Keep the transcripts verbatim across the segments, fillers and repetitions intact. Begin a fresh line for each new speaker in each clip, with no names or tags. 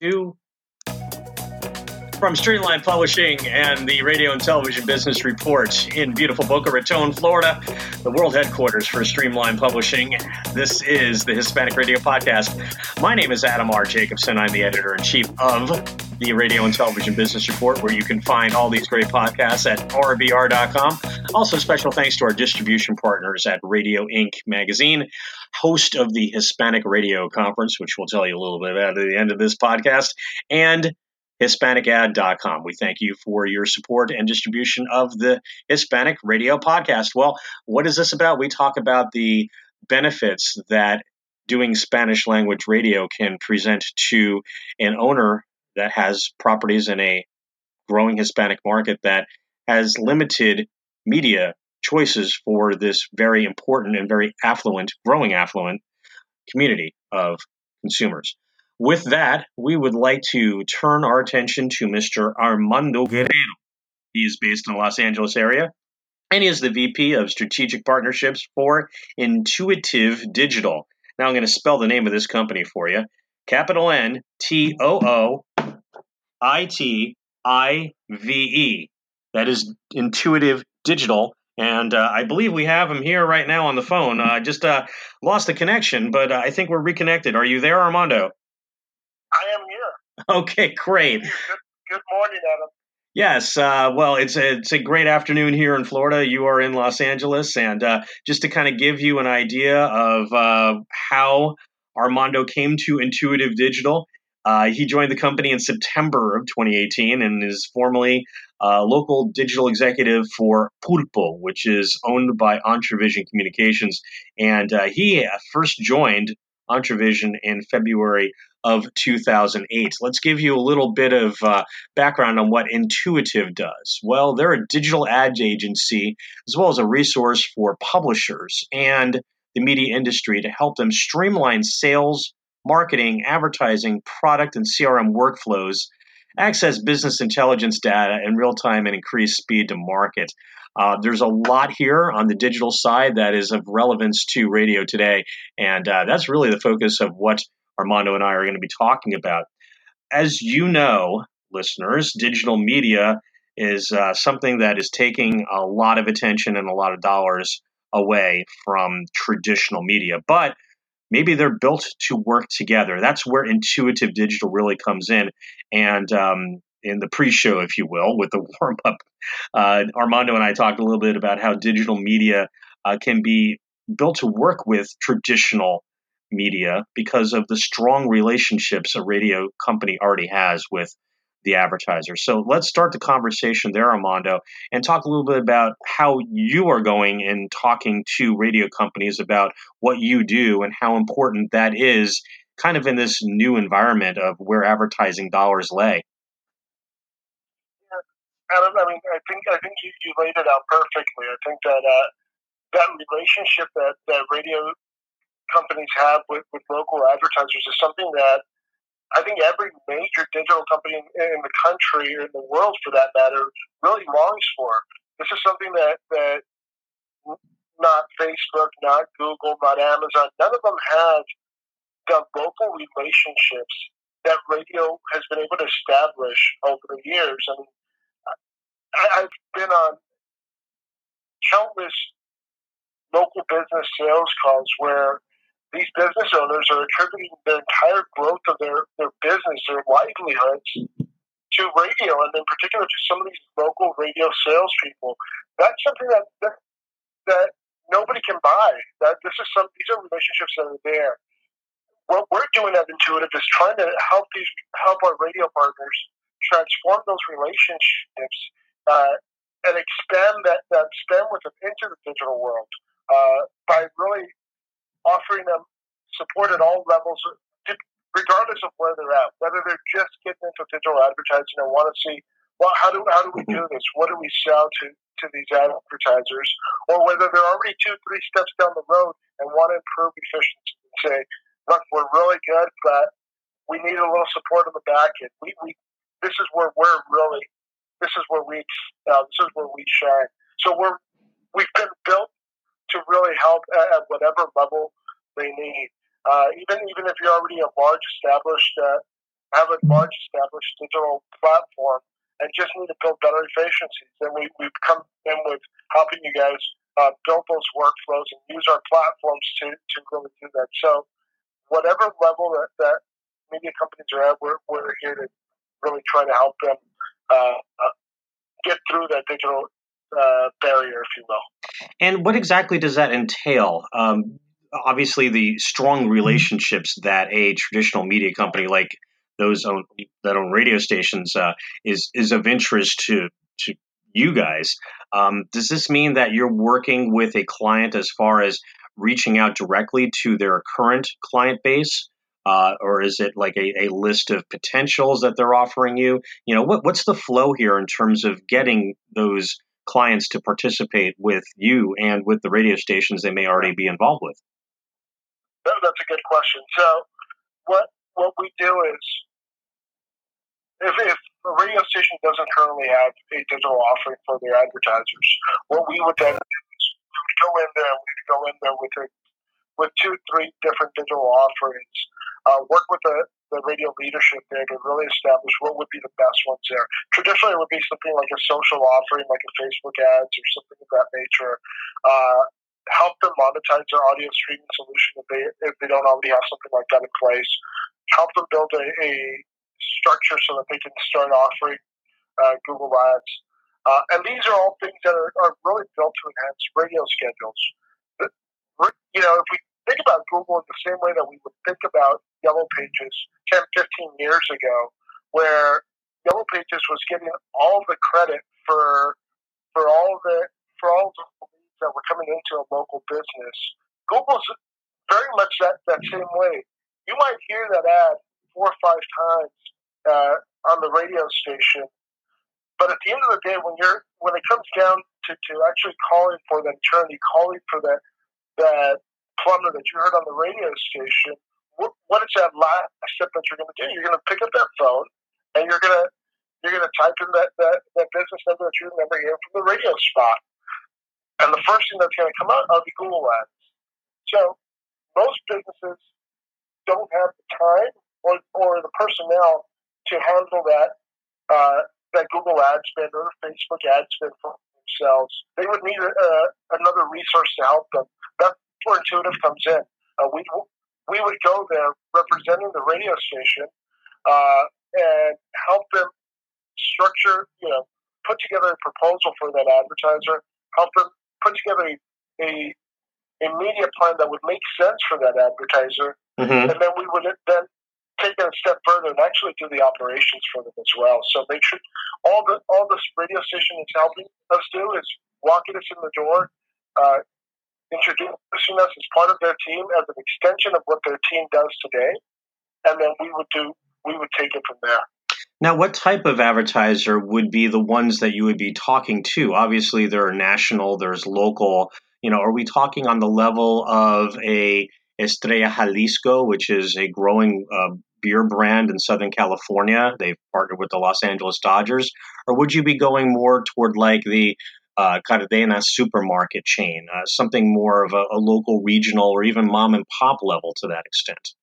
Two. From Streamline Publishing and the Radio and Television Business Report in beautiful Boca Raton, Florida, the world headquarters for Streamline Publishing, this is the Hispanic Radio Podcast. My name is Adam R. Jacobson. I'm the editor-in-chief of the Radio and Television Business Report, where you can find all these great podcasts at r b r dot com. Also, special thanks to our distribution partners at Radio Incorporated magazine, host of the Hispanic Radio Conference, which we'll tell you a little bit about at the end of this podcast, and Hispanic Ad dot com. We thank you for your support and distribution of the Hispanic Radio Podcast. Well, what is this about? We talk about the benefits that doing Spanish language radio can present to an owner that has properties in a growing Hispanic market that has limited media choices for this very important and very affluent, growing affluent community of consumers. With that, we would like to turn our attention to Mister Armando Guerrero. He is based in the Los Angeles area, and he is the V P of Strategic Partnerships for Intuitive Digital. Now I'm going to spell the name of this company for you. Capital N T O O I T I V E. That is Intuitive Digital. And uh, I believe we have him here right now on the phone. I uh, just uh, lost the connection, but uh, I think we're reconnected. Are you there, Armando?
I am here.
Okay, great.
Good, good morning, Adam.
Yes, uh, well, it's a, it's a great afternoon here in Florida. You are in Los Angeles, and uh, just to kind of give you an idea of uh, how Armando came to Intuitive Digital, uh, he joined the company in September of twenty eighteen and is formerly a local digital executive for Pulpo, which is owned by Entravision Communications, and uh, he first joined Entravision in February of two thousand eight. Let's give you a little bit of uh, background on what Intuitive does. Well, they're a digital ad agency as well as a resource for publishers and the media industry to help them streamline sales, marketing, advertising, product, and C R M workflows, access business intelligence data in real time, and increase speed to market. Uh, there's a lot here on the digital side that is of relevance to radio today, and uh, that's really the focus of what Armando and I are going to be talking about. As you know, listeners, digital media is uh, something that is taking a lot of attention and a lot of dollars away from traditional media, but maybe they're built to work together. That's where Intuitive Digital really comes in. And um, in the pre-show, if you will, with the warm-up, uh, Armando and I talked a little bit about how digital media uh, can be built to work with traditional media because of the strong relationships a radio company already has with the advertiser. So let's start the conversation there, Armando, and talk a little bit about how you are going and talking to radio companies about what you do and how important that is kind of in this new environment of where advertising dollars lay.
Yeah, Adam, I mean, I think I think you, you laid it out perfectly. I think that uh, that relationship that, that radio companies have with, with local advertisers is something that I think every major digital company in, in the country, or in the world for that matter, really longs for. This is something that, that not Facebook, not Google, not Amazon, none of them have the local relationships that radio has been able to establish over the years. I mean, I, I've been on countless local business sales calls where these business owners are attributing their entire growth of their, their business, their livelihoods, to radio, and in particular to some of these local radio salespeople. That's something that, that that nobody can buy. That this is some these are relationships that are there. What we're doing at Intuitive is trying to help these help our radio partners transform those relationships uh, and expand that that expand with them into the digital world uh, by really offering them support at all levels, regardless of where they're at, whether they're just getting into digital advertising and want to see, well, how do how do we do this? What do we sell to, to these advertisers? Or whether they're already two, three steps down the road and want to improve efficiency and say, look, we're really good, but we need a little support on the back end. We, we this is where we're really, this is where we, uh, this is where we shine. So we're we've been built to really help at whatever level they need. Uh, even even if you're already a large established uh, have a large established digital platform and just need to build better efficiencies. And we, we've come in with helping you guys uh, build those workflows and use our platforms to, to really do that. So whatever level that, that media companies are at, we're, we're here to really try to help them uh, uh, get through that digital uh, barrier, if you will.
And what exactly does that entail? Um, obviously, the strong relationships that a traditional media company like those own, that own radio stations uh, is is of interest to to you guys. Um, does this mean that you're working with a client as far as reaching out directly to their current client base? Uh, or is it like a, a list of potentials that they're offering you? You know, what, what's the flow here in terms of getting those clients to participate with you and with the radio stations they may already be involved with?
That, that's a good question. So what what we do is, if, if a radio station doesn't currently have a digital offering for their advertisers, what we would then do is we would go in there, we would go in there with a, with two, three different digital offerings, uh, work with the, the radio leadership there to really establish what would be the best ones there. Traditionally, it would be something like a social offering, like a Facebook ads or something of that nature. Uh, help them monetize their audio streaming solution if they if they don't already have something like that in place. Help them build a, a structure so that they can start offering uh, Google Ads. Uh, and these are all things that are, are really built to enhance radio schedules. You know, if we think about Google in the same way that we would think about Yellow Pages ten, fifteen years ago, where Yellow Pages was getting all the credit for for all the for all the leads that were coming into a local business. Google's very much that, that same way. You might hear that ad four or five times uh, on the radio station, but at the end of the day, when you're when it comes down to, to actually calling for that attorney, calling for that that plumber that you heard on the radio station, what, what is that last step that you're going to do? You're going to pick up that phone and you're going to you're going to type in that, that, that business number that you remember hearing from the radio spot, and the first thing that's going to come out are the Google ads. So most businesses don't have the time or, or the personnel to handle that uh, that Google ad spend or the Facebook ad spend for themselves. They would need a, a, another resource to help them. That's where Intuitive comes in. Uh, we we would go there representing the radio station uh, and help them structure, you know, put together a proposal for that advertiser, help them put together a, a, a media plan that would make sense for that advertiser, mm-hmm. and then we would then take it a step further and actually do the operations for them as well. So they should, all the all this radio station is helping us do is walking us in the door, uh, introducing us as part of their team, as an extension of what their team does today, and then we would do we would take it from there.
Now, what type of advertiser would be the ones that you would be talking to? Obviously, there are national, there's local. You know, are we talking on the level of a Estrella Jalisco, which is a growing uh, beer brand in Southern California? They've partnered with the Los Angeles Dodgers. Or would you be going more toward like the uh, Cadena supermarket chain, uh, something more of a, a local, regional, or even mom and pop level to that extent?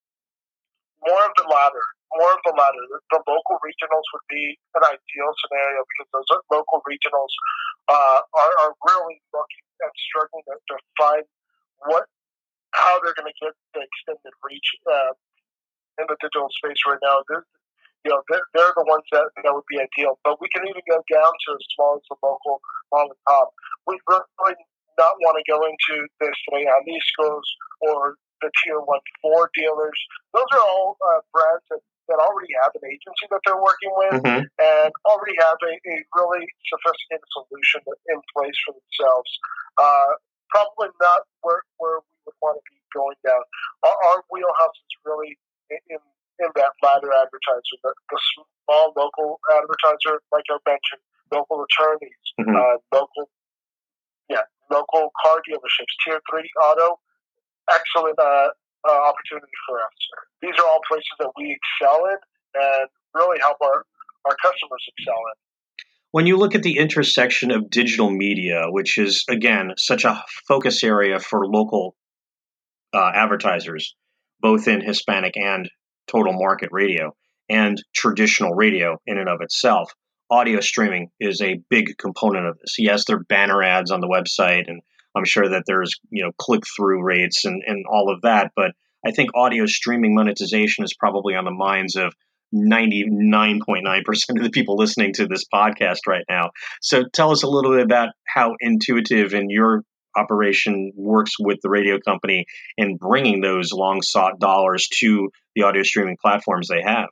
More of the latter. More of the latter. The local regionals would be an ideal scenario because those local regionals uh, are, are really looking and struggling to, to find what how they're going to get the extended reach uh, in the digital space right now. They're, you know, they're, they're the ones that, that would be ideal. But we can even go down to as small as the local mom and pop. We really not want to go into the Jalisco's or the tier one four dealers. Those are all uh, brands that, that already have an agency that they're working with, mm-hmm. and already have a, a really sophisticated solution in place for themselves. Uh, probably not where, where we would want to be going down. Our, our wheelhouse is really in, in that latter advertiser, the, the small local advertiser, like I mentioned, local attorneys, mm-hmm. uh, local, yeah, local car dealerships, tier three auto. Excellent uh, uh, opportunity for us. These are all places that we excel in and really help our, our customers excel in.
When you look at the intersection of digital media, which is, again, such a focus area for local uh, advertisers, both in Hispanic and total market radio, and traditional radio in and of itself. Audio streaming is a big component of this. Yes, there are banner ads on the website, and I'm sure that there's, you know, click-through rates and, and all of that, but I think audio streaming monetization is probably on the minds of ninety-nine point nine percent of the people listening to this podcast right now. So tell us a little bit about how Intuitive and your operation works with the radio company in bringing those long-sought dollars to the audio streaming platforms they have.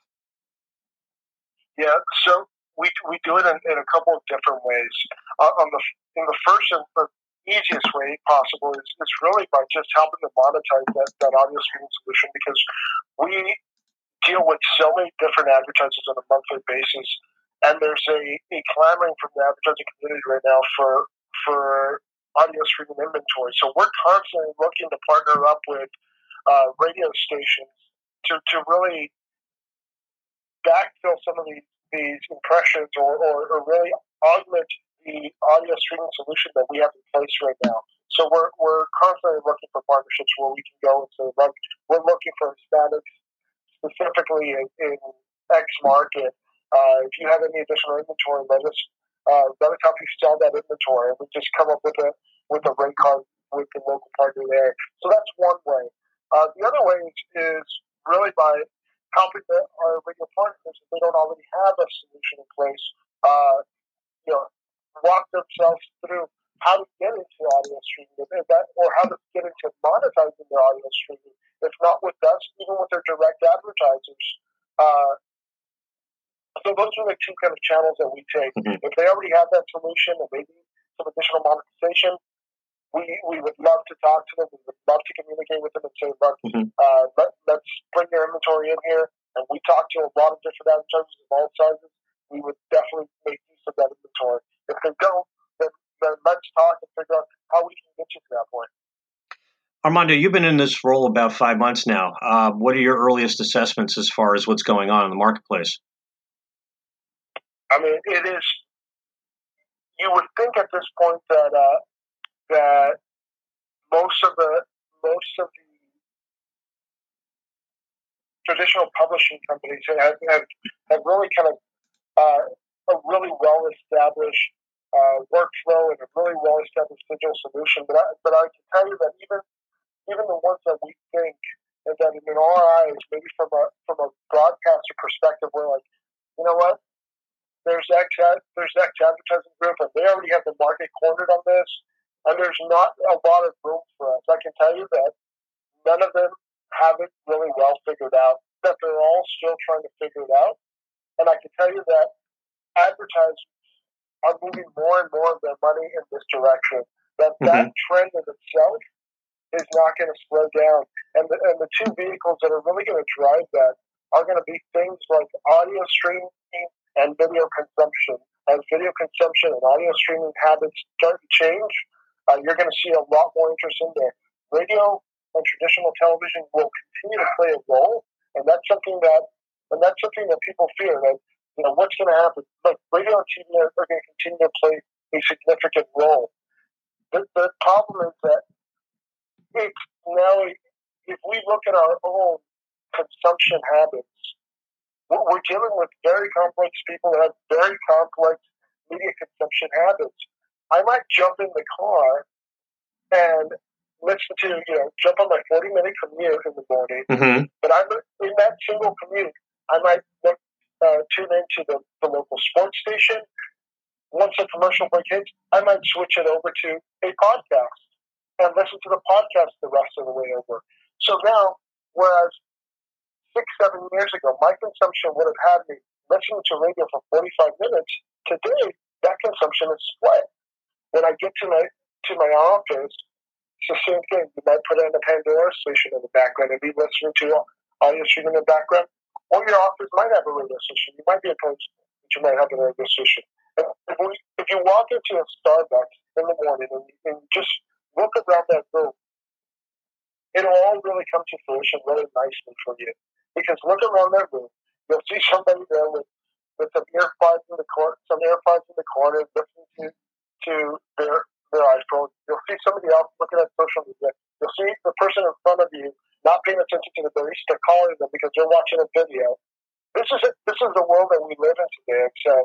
Yeah, so we we do it in, in a couple of different ways. Uh, on the in the first and the easiest way possible is, is really by just helping to monetize that, that audio streaming solution, because we deal with so many different advertisers on a monthly basis, and there's a, a clamoring from the advertising community right now for for audio streaming inventory. So we're constantly looking to partner up with uh, radio stations to, to really backfill some of these, these impressions or, or, or really augment the audio streaming solution that we have in place right now. So we're we're constantly looking for partnerships where we can go and say, look, we're looking for Hispanics specifically in, in X market. Uh, if you have any additional inventory, let us uh, let us help you sell that inventory. And we just come up with a with a rate card with the local partner there. So that's one way. Uh, the other way is, is really by helping the, our radio partners, if they don't already have a solution in place, uh, you know, walk themselves through how to get into audio streaming, that, or how to get into monetizing their audio streaming. If not with us, even with their direct advertisers. Uh, so those are the two kind of channels that we take. Mm-hmm. If they already have that solution and maybe some additional monetization, we we would love to talk to them. We would love to communicate with them and say, look, mm-hmm. uh, let, let's bring your inventory in here. And we talk to a lot of different advertisers of all sizes. We would definitely make use of that inventory. If they don't, then, then let's talk and figure out how we can get you to that point.
Armando, you've been in this role about five months now. Uh, what are your earliest assessments as far as what's going on in the marketplace?
I mean, it is. You would think at this point that uh, that most of the most of the traditional publishing companies have have, have really kind of uh, a really well established uh, workflow and a really well established digital solution. But I, but I can tell you that even even the ones that we think and that in our eyes, maybe from a from a broadcaster perspective, we're like, you know what? There's X there's X advertising group, and they already have the market cornered on this, and there's not a lot of room for us. I can tell you that none of them have it really well figured out. That they're all still trying to figure it out, and I can tell you that advertisers are moving more and more of their money in this direction. That mm-hmm. that trend in itself is not going to slow down. And the, and the two vehicles that are really going to drive that are going to be things like audio streaming and video consumption. As video consumption and audio streaming habits start to change, uh, you're going to see a lot more interest in there. Radio and traditional television will continue to play a role, and that's something that and that's something that people fear. That, you know, what's going to happen? Like, radio and T V are, are going to continue to play a significant role. The, the problem is that It's now, if we look at our own consumption habits, we're dealing with very complex people that have very complex media consumption habits. I might jump in the car and listen to, you know, jump on my forty-minute commute in the morning, mm-hmm. but I'm in that single commute. I might look, uh, tune into the, the local sports station. Once a commercial break hits, I might switch it over to a podcast and listen to the podcast the rest of the way over. So now, whereas six, seven years ago, my consumption would have had me listening to radio for forty-five minutes, today, that consumption is split. When I get to my to my office, it's the same thing. You might put in a Pandora station in the background and be listening to audio streaming in the background, or your office might have a radio station. You might be opposed to it, but you might have a radio station. If, we, if you walk into a Starbucks in the morning and, and just look around that room, it'll all really come to fruition really nicely for you. Because look around that room, you'll see somebody there with, with some earpods in the corner, some earpods in the corner, listening to to their their iPhone. You'll see somebody else looking at social media. You'll see the person in front of you not paying attention to the barista calling them because they're watching a video. this is this is the world that we live in today. And so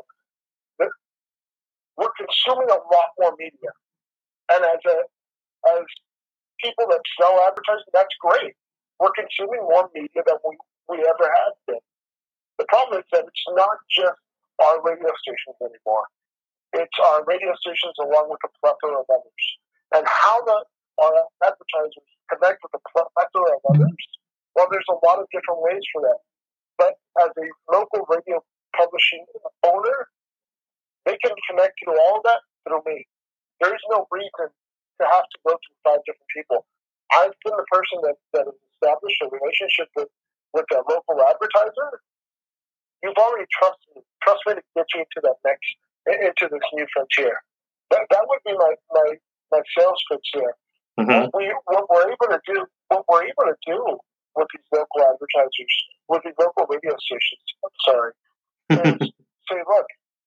we're consuming a lot more media, and as a as people that sell advertising, that's great. We're consuming more media than we, we ever have been. The problem is that it's not just our radio stations anymore. It's our radio stations along with a plethora of others. And how the, our advertisers connect with a plethora of others, well, there's a lot of different ways for that. But as a local radio publishing owner, they can connect to all of that through me. There is no reason to have to go through five different people. I've been the person that, that has established a relationship with, with a local advertiser. You've already trusted me. Trust me to get you into that next, into this new frontier. That, that would be my, my, my sales pitch there. Mm-hmm. What, we, what we're able to do, what we're able to do with these local advertisers, with these local radio stations, I'm sorry, is say, look,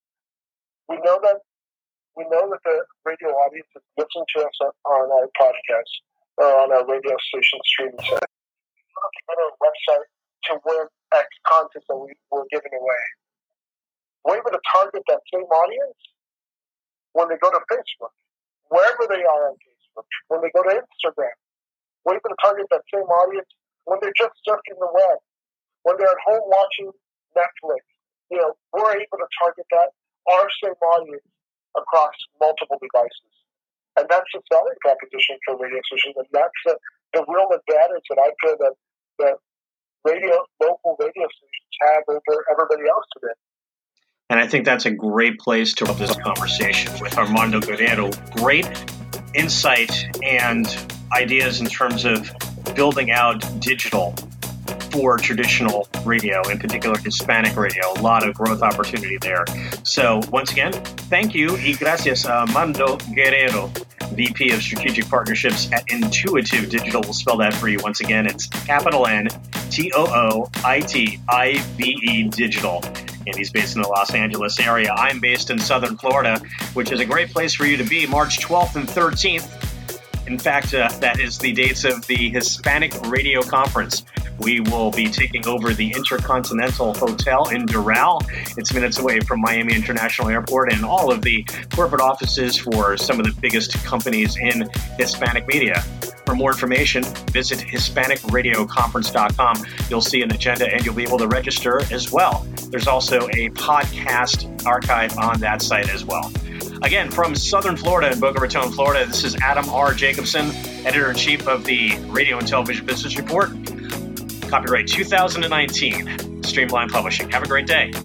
we know that we know that the radio audience is listening to us on our podcast or on our radio station streaming site. We want to go to our website to win X content that we, we're giving away. We're able to target that same audience when they go to Facebook, wherever they are on Facebook, when they go to Instagram. We're able to target that same audience when they're just surfing the web, when they're at home watching Netflix. You know, we're able to target that, our same audience, across multiple devices. And that's the selling proposition for radio stations, and that's the, the real advantage that I feel that, that radio, local radio stations have over everybody else today.
And I think that's a great place to wrap this conversation with Armando Guerrero. Great insight and ideas in terms of building out digital for traditional radio, in particular Hispanic radio. A lot of growth opportunity there. So once again, thank you y gracias a Armando Guerrero, V P of Strategic Partnerships at Intuitive Digital. We'll spell that for you once again. It's capital N T O O I T I V E Digital. And he's based in the Los Angeles area. I'm based in Southern Florida, which is a great place for you to be, March twelfth and thirteenth. In fact, uh, that is the dates of the Hispanic Radio Conference. We will be taking over the Intercontinental Hotel in Doral. It's minutes away from Miami International Airport and all of the corporate offices for some of the biggest companies in Hispanic media. For more information, visit Hispanic Radio Conference dot com. You'll see an agenda and you'll be able to register as well. There's also a podcast archive on that site as well. Again, from Southern Florida and Boca Raton, Florida, this is Adam R. Jacobson, Editor-in-Chief of the Radio and Television Business Report. Copyright two thousand nineteen, Streamline Publishing. Have a great day.